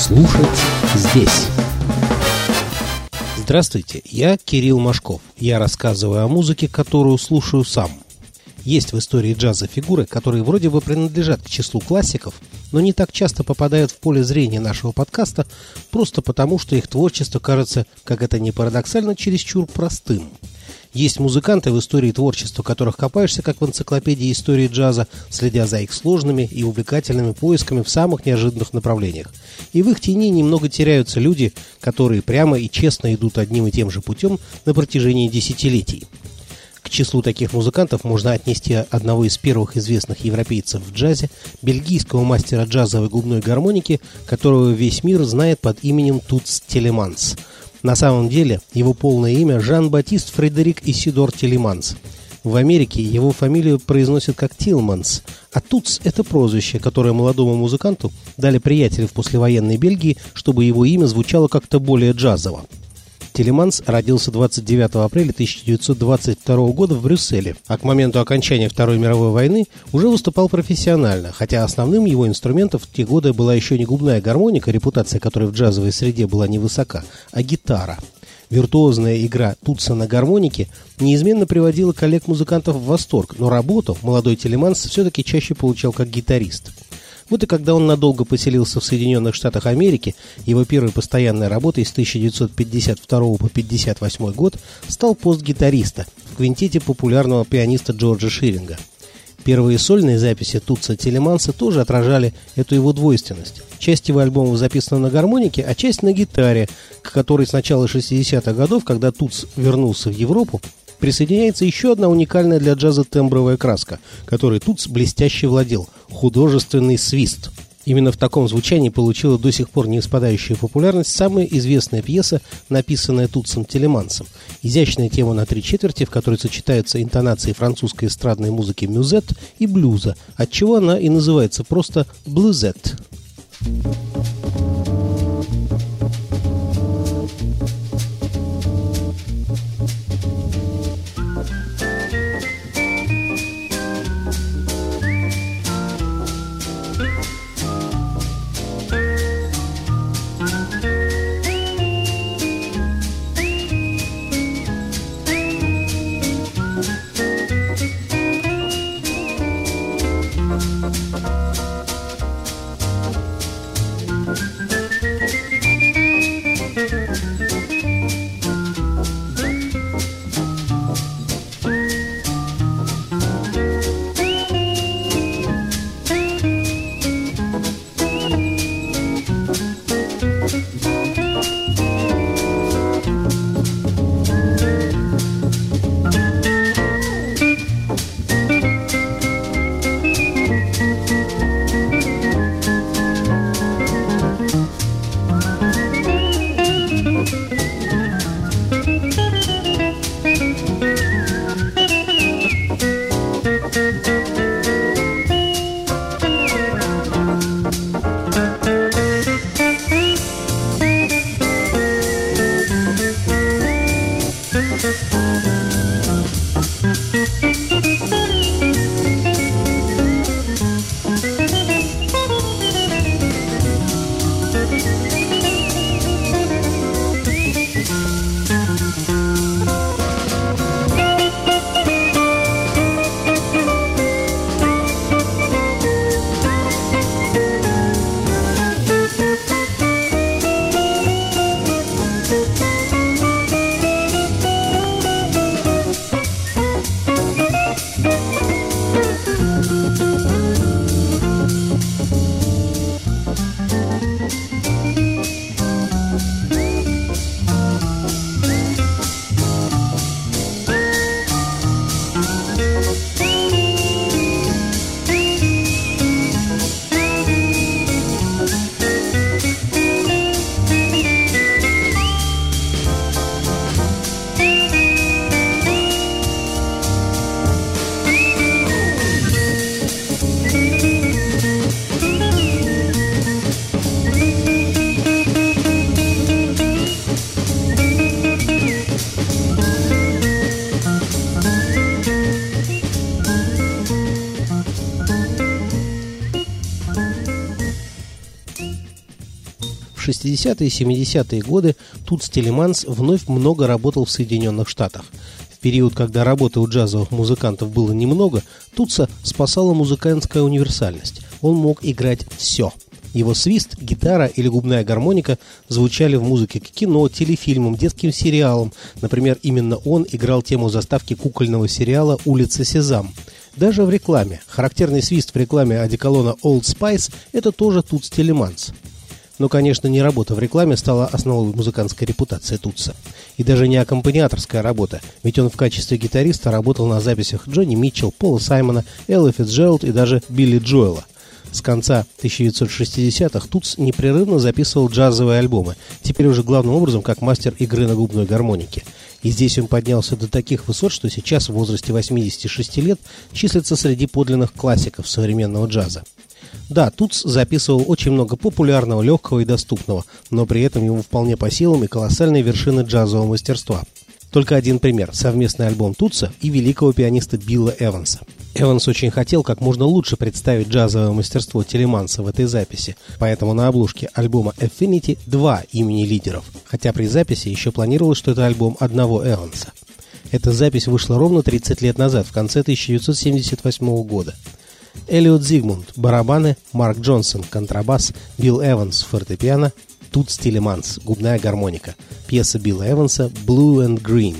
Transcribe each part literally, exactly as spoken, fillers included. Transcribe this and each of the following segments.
Слушать здесь. Здравствуйте, я Кирилл Машков. Я рассказываю о музыке, которую слушаю сам. Есть в истории джаза фигуры, которые вроде бы принадлежат к числу классиков, но не так часто попадают в поле зрения нашего подкаста, просто потому, что их творчество кажется, как это ни парадоксально, чересчур простым. Есть музыканты, в истории творчества которых копаешься, как в энциклопедии истории джаза, следя за их сложными и увлекательными поисками в самых неожиданных направлениях. И в их тени немного теряются люди, которые прямо и честно идут одним и тем же путем на протяжении десятилетий. К числу таких музыкантов можно отнести одного из первых известных европейцев в джазе, бельгийского мастера джазовой губной гармоники, которого весь мир знает под именем Тутс Телеманс. На самом деле его полное имя Жан-Батист Фредерик Исидор Телеманс. В Америке его фамилию произносят как Тилманс, а Тутс – это прозвище, которое молодому музыканту дали приятели в послевоенной Бельгии, чтобы его имя звучало как-то более джазово. Телеманс родился двадцать девятого апреля тысяча девятьсот двадцать второго года в Брюсселе, а к моменту окончания Второй мировой войны уже выступал профессионально, хотя основным его инструментом в те годы была еще не губная гармоника, репутация которой в джазовой среде была невысока, а гитара. Виртуозная игра Тутса на гармонике неизменно приводила коллег-музыкантов в восторг, но работу молодой Телеманс все-таки чаще получал как гитарист. Вот и когда он надолго поселился в Соединенных Штатах Америки, его первой постоянной работой с тысяча девятьсот пятьдесят второго по пятьдесят восьмой год стал пост гитариста в квинтете популярного пианиста Джорджа Ширинга. Первые сольные записи Тутса Телеманса тоже отражали эту его двойственность. Часть его альбомов записана на гармонике, а часть на гитаре, к которой с начала шестидесятых годов, когда Тутс вернулся в Европу, присоединяется еще одна уникальная для джаза тембровая краска, которой Тутс блестяще владел – художественный свист. Именно в таком звучании получила до сих пор не спадающую популярность самая известная пьеса, написанная Тутсом Телемансом. Изящная тема на три четверти, в которой сочетаются интонации французской эстрадной музыки мюзет и блюза, отчего она и называется просто «блюзет». шестидесятые и семидесятые годы Тутс Тилеманс вновь много работал в Соединенных Штатах. В период, когда работы у джазовых музыкантов было немного, Тутса спасала музыкантская универсальность. Он мог играть все. Его свист, гитара или губная гармоника звучали в музыке к кино, телефильмам, детским сериалам. Например, именно он играл тему заставки кукольного сериала «Улица Сезам». Даже в рекламе. Характерный свист в рекламе одеколона Old Spice – это тоже Тутс Тилеманс. Но, конечно, не работа в рекламе стала основой музыкантской репутации Тутса. И даже не аккомпаниаторская работа, ведь он в качестве гитариста работал на записях Джонни Митчелл, Пола Саймона, Эллы Фицджеральд и даже Билли Джоэла. С конца тысяча девятьсот шестидесятых Тутс непрерывно записывал джазовые альбомы, теперь уже главным образом как мастер игры на губной гармонике. И здесь он поднялся до таких высот, что сейчас в возрасте восьмидесяти шести лет числится среди подлинных классиков современного джаза. Да, Тутс записывал очень много популярного, легкого и доступного, но при этом ему вполне по силам и колоссальные вершины джазового мастерства. Только один пример – совместный альбом Тутса и великого пианиста Билла Эванса. Эванс очень хотел как можно лучше представить джазовое мастерство Тилеманса в этой записи, поэтому на обложке альбома Affinity два имени лидеров, хотя при записи еще планировалось, что это альбом одного Эванса. Эта запись вышла ровно тридцать лет назад, в конце тысяча девятьсот семьдесят восьмого года. Эллиот Зигмунд – барабаны, Марк Джонсон – контрабас, Билл Эванс – фортепиано, Тутс Тилеманс – губная гармоника. Пьеса Билла Эванса «Blue and Green».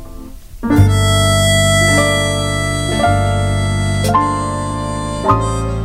Thank you.